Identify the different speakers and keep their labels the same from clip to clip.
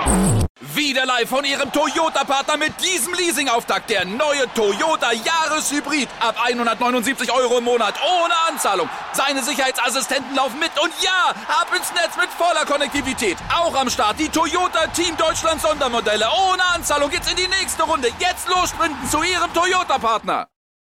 Speaker 1: Wieder live von Ihrem Toyota-Partner mit diesem Leasing-Auftakt. Der neue Toyota Jahreshybrid. Ab 179 € im Monat. Ohne Anzahlung. Seine Sicherheitsassistenten laufen mit. Und ja, ab ins Netz mit voller Konnektivität. Auch am Start die Toyota Team Deutschland Sondermodelle. Ohne Anzahlung geht's in die nächste Runde. Jetzt los sprinten zu Ihrem Toyota-Partner.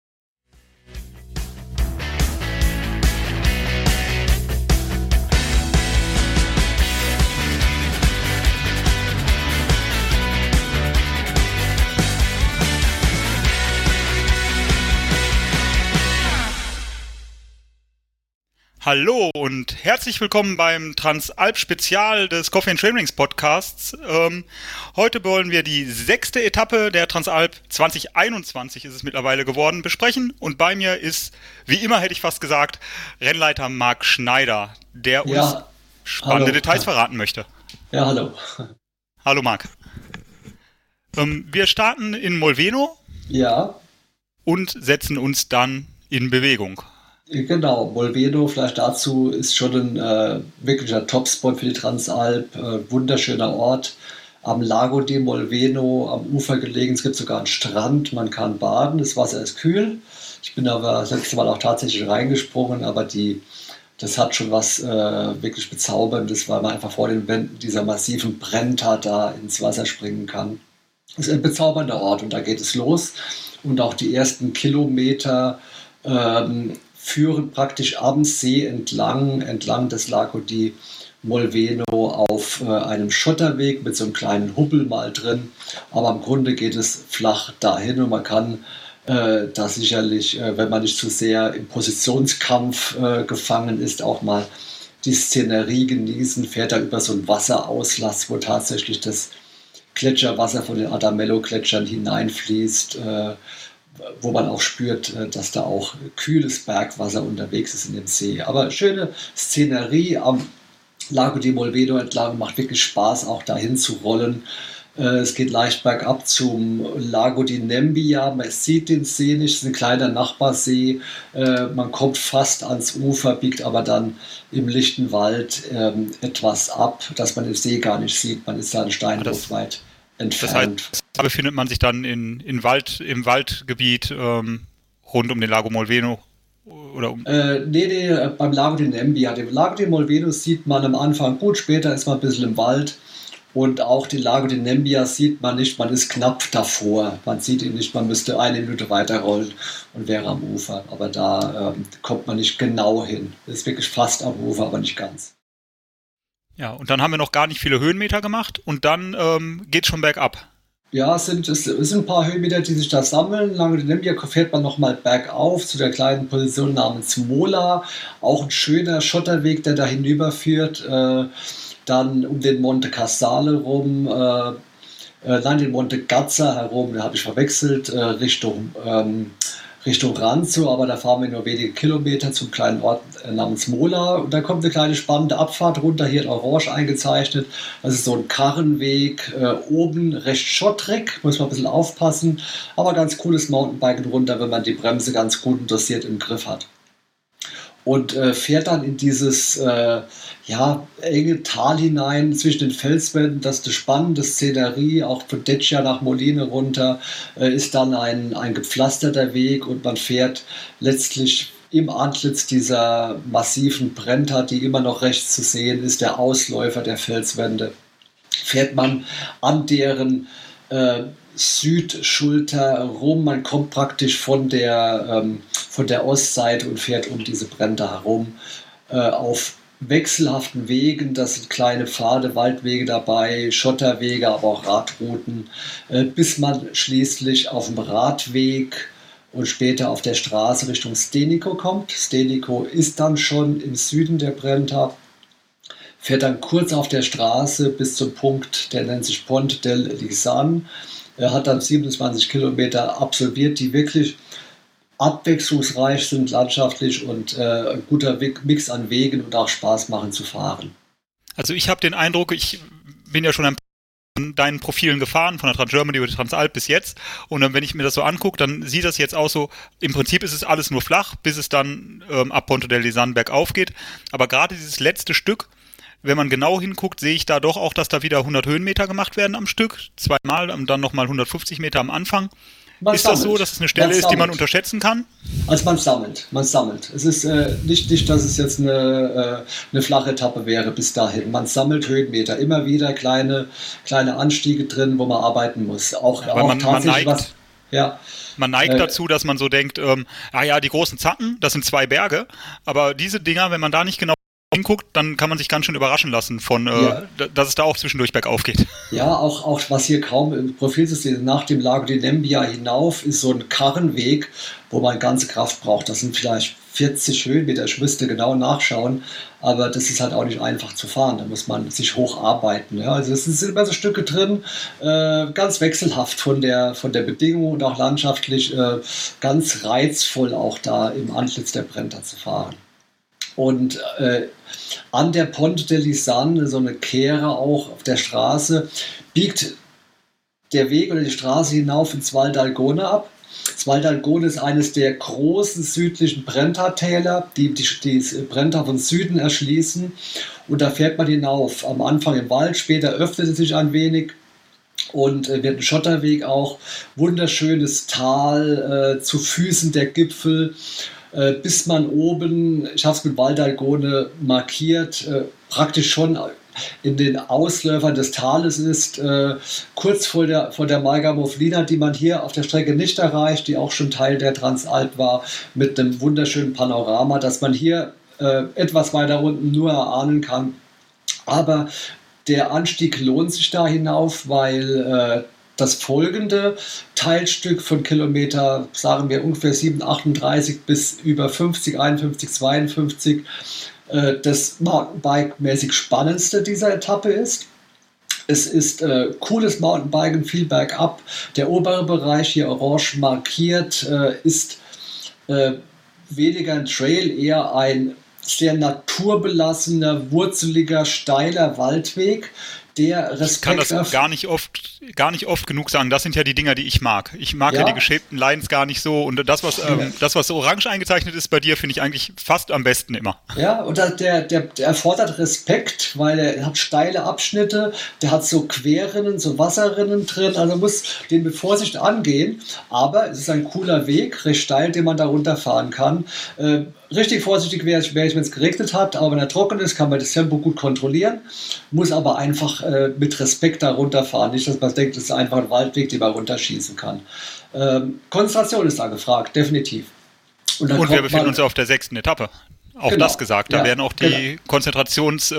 Speaker 2: Hallo und herzlich willkommen beim Transalp-Spezial des Coffee & Trainings Podcasts. Heute wollen wir die 6. Etappe der Transalp 2021 ist es mittlerweile geworden, besprechen. Und bei mir ist, wie immer hätte ich fast gesagt, Rennleiter Marc Schneider, der uns spannende Details verraten möchte.
Speaker 3: Ja, hallo.
Speaker 2: Hallo Marc. Wir starten in Molveno und setzen uns dann in Bewegung.
Speaker 3: Genau, Molveno, vielleicht dazu, ist schon ein wirklicher Topspot für die Transalp, wunderschöner Ort am Lago di Molveno, am Ufer gelegen. Es gibt sogar einen Strand, man kann baden, das Wasser ist kühl. Ich bin aber das letzte Mal auch tatsächlich reingesprungen, aber das hat schon was wirklich Bezauberndes, weil man einfach vor den Wänden dieser massiven Brenta da ins Wasser springen kann. Das ist ein bezaubernder Ort und da geht es los. Und auch die ersten Kilometer führen praktisch am See entlang des Lago di Molveno auf einem Schotterweg mit so einem kleinen Hubbel mal drin. Aber im Grunde geht es flach dahin und man kann da sicherlich, wenn man nicht zu sehr im Positionskampf gefangen ist, auch mal die Szenerie genießen. Fährt da über so einen Wasserauslass, wo tatsächlich das Gletscherwasser von den Adamello-Gletschern hineinfließt, wo man auch spürt, dass da auch kühles Bergwasser unterwegs ist in dem See. Aber schöne Szenerie am Lago di Molveno entlang, macht wirklich Spaß, auch dahin zu rollen. Es geht leicht bergab zum Lago di Nebbia. Man sieht den See nicht, es ist ein kleiner Nachbarsee. Man kommt fast ans Ufer, biegt aber dann im lichten Wald etwas ab, dass man den See gar nicht sieht. Man ist da ein Steinwurf weit entfernt.
Speaker 2: Das heißt, da befindet man sich dann im Waldgebiet rund um den Lago Molveno? Oder
Speaker 3: beim Lago di Nebbia. Den Lago di Molveno sieht man am Anfang gut, später ist man ein bisschen im Wald. Und auch den Lago di Nebbia sieht man nicht, man ist knapp davor. Man sieht ihn nicht, man müsste 1 Minute weiterrollen und wäre am Ufer. Aber da kommt man nicht genau hin. Ist wirklich fast am Ufer, aber nicht ganz.
Speaker 2: Ja, und dann haben wir noch gar nicht viele Höhenmeter gemacht und dann geht es schon bergab.
Speaker 3: Ja, es sind ein paar Höhenmeter, die sich da sammeln. Lago di Nebbia fährt man nochmal bergauf zu der kleinen Position namens Mola. Auch ein schöner Schotterweg, der da hinüberführt. Dann um den Monte Casale rum, den Monte Gazza herum, da habe ich verwechselt, Richtung Ranzo, aber da fahren wir nur wenige Kilometer zum kleinen Ort namens Mola. Und da kommt eine kleine spannende Abfahrt runter, hier in Orange eingezeichnet. Das ist so ein Karrenweg, oben recht schottrig, muss man ein bisschen aufpassen, aber ganz cooles Mountainbiken runter, wenn man die Bremse ganz gut und dosiert im Griff hat. Und fährt dann in dieses enge Tal hinein zwischen den Felswänden. Das ist eine spannende Szenerie, auch von Deccia nach Moline runter ist dann ein gepflasterter Weg und man fährt letztlich im Antlitz dieser massiven Brenta, die immer noch rechts zu sehen ist, der Ausläufer der Felswände, fährt man an deren Südschulter rum. Man kommt praktisch von der Ostseite und fährt um diese Brenta herum auf wechselhaften Wegen. Das sind kleine Pfade, Waldwege dabei, Schotterwege, aber auch Radrouten, bis man schließlich auf dem Radweg und später auf der Straße Richtung Stenico kommt. Stenico ist dann schon im Süden der Brenta, fährt dann kurz auf der Straße bis zum Punkt, der nennt sich Ponte del Lisan. Er hat dann 27 Kilometer absolviert, die wirklich abwechslungsreich sind landschaftlich und ein guter Mix an Wegen und auch Spaß machen zu fahren.
Speaker 2: Also ich habe den Eindruck, ich bin ja schon an deinen Profilen gefahren, von der Trans-Germany über die Transalp bis jetzt, und dann, wenn ich mir das so angucke, dann sieht das jetzt aus so, im Prinzip ist es alles nur flach, bis es dann ab Ponte del Lisan bergauf geht, aber gerade dieses letzte Stück, wenn man genau hinguckt, sehe ich da doch auch, dass da wieder 100 Höhenmeter gemacht werden am Stück, zweimal und dann nochmal 150 Meter am Anfang. Ist das so, dass es eine Stelle ist, die man unterschätzen kann?
Speaker 3: Also man sammelt. Es ist nicht, dass es jetzt eine flache Etappe wäre bis dahin. Man sammelt Höhenmeter, immer wieder kleine Anstiege drin, wo man arbeiten muss.
Speaker 2: Man neigt dazu, dass man so denkt, die großen Zacken, das sind 2 Berge, aber diese Dinger, wenn man da nicht genau hinguckt, dann kann man sich ganz schön überraschen lassen dass es da auch zwischendurch bergauf geht.
Speaker 3: Ja, auch was hier kaum im Profil zu sehen ist, nach dem Lago di Nembia hinauf ist so ein Karrenweg, wo man ganze Kraft braucht. Das sind vielleicht 40 Höhenmeter, ich müsste genau nachschauen, aber das ist halt auch nicht einfach zu fahren, da muss man sich hocharbeiten. Ja. Also es sind immer so Stücke drin, ganz wechselhaft von der Bedingung und auch landschaftlich ganz reizvoll auch da im Antlitz der Brenta zu fahren. Und an der Ponte de Lisan, so eine Kehre auch auf der Straße, biegt der Weg oder die Straße hinauf ins Val d'Algone ab. Das Val d'Algone ist eines der großen südlichen Brenta-Täler, die Brenta von Süden erschließen. Und da fährt man hinauf. Am Anfang im Wald, später öffnet es sich ein wenig und wird ein Schotterweg auch. Wunderschönes Tal zu Füßen der Gipfel. Bis man oben, ich habe es mit Val d'Algone markiert, praktisch schon in den Ausläufern des Tales ist, kurz vor der Marga Moflina, die man hier auf der Strecke nicht erreicht, die auch schon Teil der Transalp war, mit einem wunderschönen Panorama, das man hier etwas weiter unten nur erahnen kann. Aber der Anstieg lohnt sich da hinauf, weil das folgende Teilstück von Kilometer, sagen wir ungefähr 7,38 bis über 50, 51, 52, das Mountainbike-mäßig spannendste dieser Etappe ist. Es ist cooles Mountainbiken, viel bergab. Der obere Bereich, hier orange markiert, ist weniger ein Trail, eher ein sehr naturbelassener, wurzeliger, steiler Waldweg. Ich
Speaker 2: kann das gar nicht oft genug sagen. Das sind ja die Dinger, die ich mag. Ich mag ja die geschäbten Lines gar nicht so. Und das, was so orange eingezeichnet ist bei dir, finde ich eigentlich fast am besten immer.
Speaker 3: Ja, und der erfordert Respekt, weil er hat steile Abschnitte, der hat so Querrinnen, so Wasserrinnen drin. Also muss den mit Vorsicht angehen. Aber es ist ein cooler Weg, recht steil, den man da runterfahren kann. Richtig vorsichtig wäre ich, wenn es geregnet hat, aber wenn er trocken ist, kann man das Tempo gut kontrollieren, muss aber einfach mit Respekt da runterfahren. Nicht, dass man denkt, das ist einfach ein Waldweg, den man runterschießen kann. Konzentration ist da gefragt, definitiv.
Speaker 2: Und wir befinden uns ja auf der 6. Etappe. Auch genau, das gesagt. Da werden auch die Konzentrations...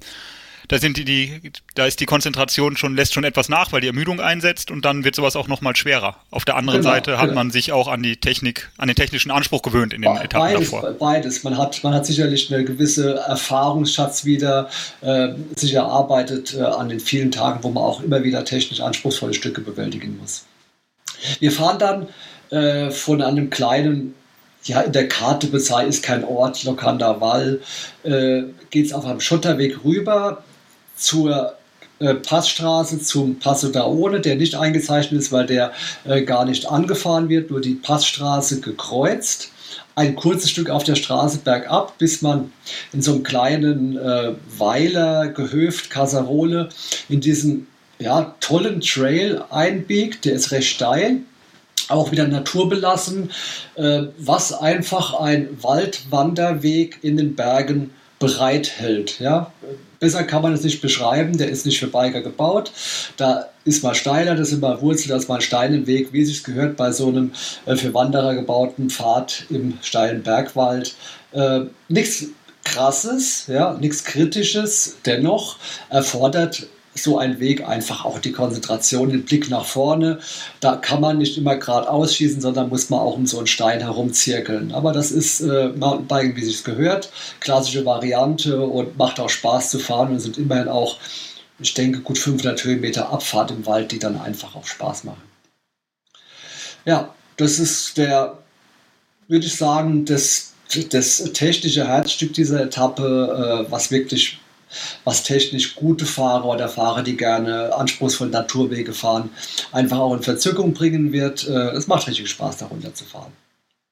Speaker 2: Da ist die Konzentration lässt schon etwas nach, weil die Ermüdung einsetzt und dann wird sowas auch nochmal schwerer. Auf der anderen Seite hat man sich auch an den technischen Anspruch gewöhnt in den Etappen davor.
Speaker 3: Beides. Man hat sicherlich eine gewisse Erfahrungsschatz wieder sich erarbeitet an den vielen Tagen, wo man auch immer wieder technisch anspruchsvolle Stücke bewältigen muss. Wir fahren dann von einem kleinen, in der Karte bezeichnet, ist kein Ort, Locanda Val, geht es auf einem Schotterweg rüber zur Passstraße zum Passo d'Aone, der nicht eingezeichnet ist, weil der gar nicht angefahren wird, nur die Passstraße gekreuzt. Ein kurzes Stück auf der Straße bergab, bis man in so einem kleinen Weiler, Gehöft, Casarole in diesen tollen Trail einbiegt. Der ist recht steil, auch wieder naturbelassen, was einfach ein Waldwanderweg in den Bergen bereithält. Ja? Besser kann man es nicht beschreiben, der ist nicht für Biker gebaut. Da ist mal steiler, das ist mal Wurzel, das ist mal ein Steinenweg, wie es sich gehört bei so einem für Wanderer gebauten Pfad im steilen Bergwald. Nichts Krasses, nichts Kritisches, dennoch erfordert so ein Weg einfach auch die Konzentration, den Blick nach vorne. Da kann man nicht immer geradeaus schießen, sondern muss man auch um so einen Stein herumzirkeln. Aber das ist Mountainbiken, wie es sich gehört. Klassische Variante und macht auch Spaß zu fahren und sind immerhin auch, ich denke, gut 500 Höhenmeter Abfahrt im Wald, die dann einfach auch Spaß machen. Ja, das ist würde ich sagen, das technische Herzstück dieser Etappe, was technisch gute Fahrer oder Fahrer, die gerne anspruchsvolle Naturwege fahren, einfach auch in Verzückung bringen wird. Es macht richtig Spaß, da runter zu fahren.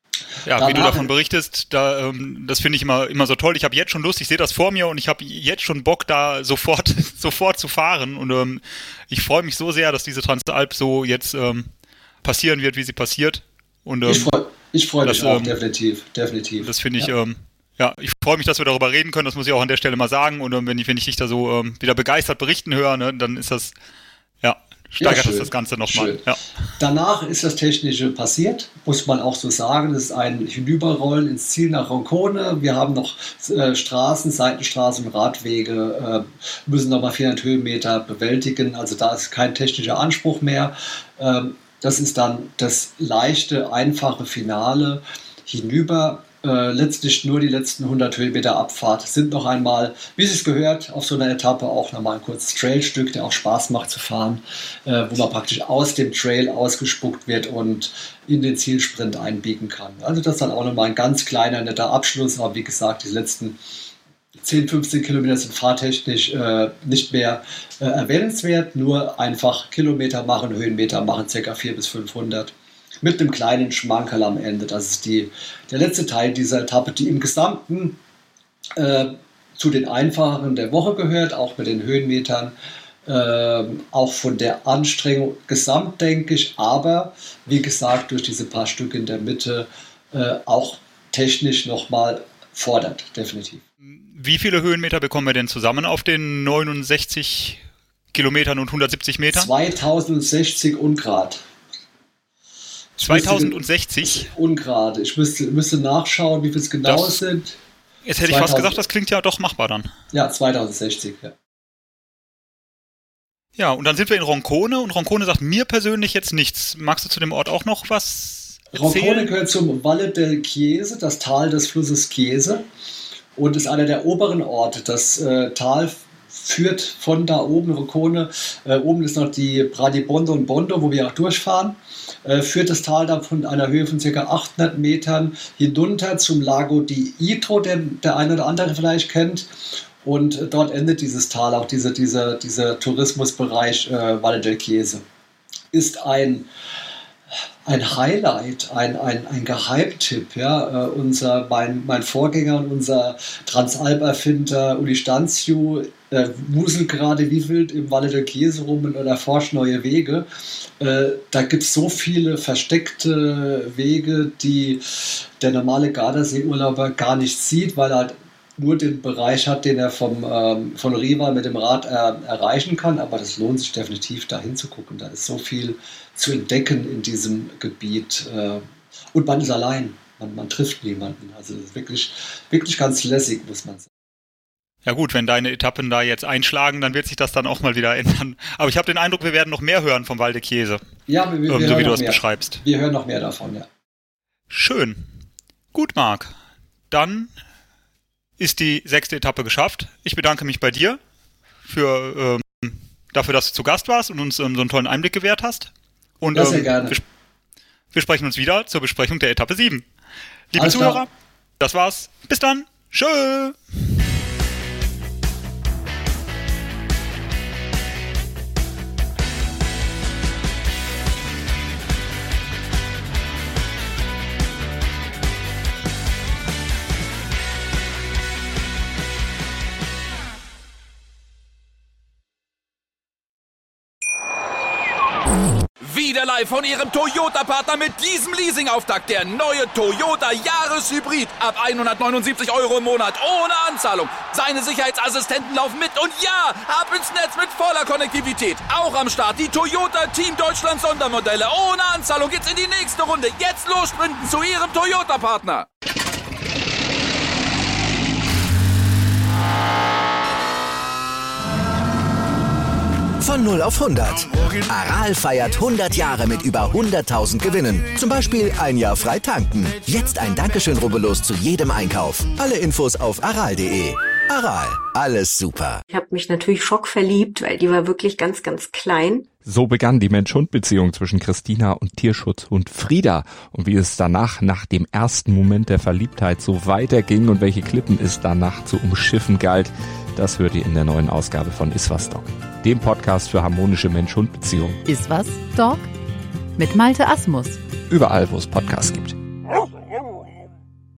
Speaker 2: Ja, wie du davon berichtest, das finde ich immer so toll. Ich habe jetzt schon Lust, ich sehe das vor mir und ich habe jetzt schon Bock, da sofort zu fahren. Und ich freue mich so sehr, dass diese Transalp so jetzt passieren wird, wie sie passiert. Und
Speaker 3: ich freue mich auch, definitiv.
Speaker 2: Das finde ich, ich freue mich, dass wir darüber reden können. Das muss ich auch an der Stelle mal sagen. Und wenn ich dich da so wieder begeistert berichten höre, ne, dann ist das, steigert das Ganze nochmal. Ja.
Speaker 3: Danach ist das Technische passiert, muss man auch so sagen. Das ist ein Hinüberrollen ins Ziel nach Roncone. Wir haben noch Seitenstraßen und Radwege, müssen nochmal 400 Höhenmeter bewältigen. Also da ist kein technischer Anspruch mehr. Das ist dann das leichte, einfache Finale hinüber. Letztlich nur die letzten 100 Höhenmeter Abfahrt sind noch einmal, wie es gehört, auf so einer Etappe auch nochmal ein kurzes Trailstück, der auch Spaß macht zu fahren, wo man praktisch aus dem Trail ausgespuckt wird und in den Zielsprint einbiegen kann. Also das ist dann auch nochmal ein ganz kleiner, netter Abschluss, aber wie gesagt, die letzten 10, 15 Kilometer sind fahrtechnisch nicht mehr erwähnenswert, nur einfach Kilometer machen, Höhenmeter machen, ca. 400 bis 500. Mit einem kleinen Schmankerl am Ende. Das ist der letzte Teil dieser Etappe, die im Gesamten zu den einfacheren der Woche gehört, auch mit den Höhenmetern, auch von der Anstrengung gesamt, denke ich, aber wie gesagt, durch diese paar Stücke in der Mitte auch technisch nochmal fordert, definitiv.
Speaker 2: Wie viele Höhenmeter bekommen wir denn zusammen auf den 69 Kilometern und 170 Metern?
Speaker 3: 2060 Ungrad.
Speaker 2: 2060?
Speaker 3: Ungerade. Ich müsste nachschauen, wie viel es genau sind.
Speaker 2: Jetzt hätte ich fast gesagt, das klingt ja doch machbar dann.
Speaker 3: Ja, 2060, ja.
Speaker 2: Ja, und dann sind wir in Roncone und Roncone sagt mir persönlich jetzt nichts. Magst du zu dem Ort auch noch was erzählen?
Speaker 3: Roncone gehört zum Valle del Chiese, das Tal des Flusses Chiese, und ist einer der oberen Orte. Das Tal führt von da oben, Roncone, oben ist noch die Bradibondo und Bondo, wo wir auch durchfahren, führt das Tal dann von einer Höhe von ca. 800 Metern hinunter zum Lago di Itro, den der eine oder andere vielleicht kennt. Und dort endet dieses Tal, auch dieser Tourismusbereich Valle del Chiese. Ist ein Highlight, ein Geheimtipp. Ja? Mein Vorgänger und unser Transalp-Erfinder Uli Stanziu wuselt gerade wie wild im Valle del Chiese rum und erforscht neue Wege. Da gibt es so viele versteckte Wege, die der normale Gardasee-Urlauber gar nicht sieht, weil er halt nur den Bereich hat, den er von Riva mit dem Rad erreichen kann. Aber das lohnt sich definitiv, da hinzugucken. Da ist so viel zu entdecken in diesem Gebiet. Und man ist allein. Man trifft niemanden. Also das ist wirklich, wirklich ganz lässig, muss man sagen.
Speaker 2: Ja gut, wenn deine Etappen da jetzt einschlagen, dann wird sich das dann auch mal wieder ändern. Aber ich habe den Eindruck, wir werden noch mehr hören vom Val de Chiese.
Speaker 3: Ja, wir
Speaker 2: so wie du das beschreibst.
Speaker 3: Wir hören noch mehr davon, ja.
Speaker 2: Schön. Gut, Marc. Dann ist die 6. Etappe geschafft. Ich bedanke mich bei dir dafür, dass du zu Gast warst und uns so einen tollen Einblick gewährt hast. Und
Speaker 3: ja, sehr gerne.
Speaker 2: Wir sprechen uns wieder zur Besprechung der Etappe 7. Liebe Zuhörer, das war's. Bis dann. Tschö.
Speaker 1: Wieder live von Ihrem Toyota-Partner mit diesem Leasing-Auftakt. Der neue Toyota Jahreshybrid. Ab 179 € im Monat. Ohne Anzahlung. Seine Sicherheitsassistenten laufen mit. Und ja, ab ins Netz mit voller Konnektivität. Auch am Start die Toyota Team Deutschland Sondermodelle. Ohne Anzahlung geht's in die nächste Runde. Jetzt los sprinten zu Ihrem Toyota-Partner.
Speaker 4: Von 0 auf 100. Aral feiert 100 Jahre mit über 100.000 Gewinnen. Zum Beispiel ein Jahr frei tanken. Jetzt ein Dankeschön, rubbellos zu jedem Einkauf. Alle Infos auf aral.de. Aral, alles super.
Speaker 5: Ich habe mich natürlich schockverliebt, weil die war wirklich ganz, ganz klein.
Speaker 6: So begann die Mensch-Hund-Beziehung zwischen Christina und Tierschutzhund Frieda. Und wie es danach, nach dem ersten Moment der Verliebtheit, so weiterging und welche Klippen es danach zu umschiffen galt, das hört ihr in der neuen Ausgabe von Iswas Dog, dem Podcast für harmonische Mensch-Hund-Beziehungen.
Speaker 7: Iswas Dog mit Malte Asmus.
Speaker 6: Überall, wo es Podcasts gibt.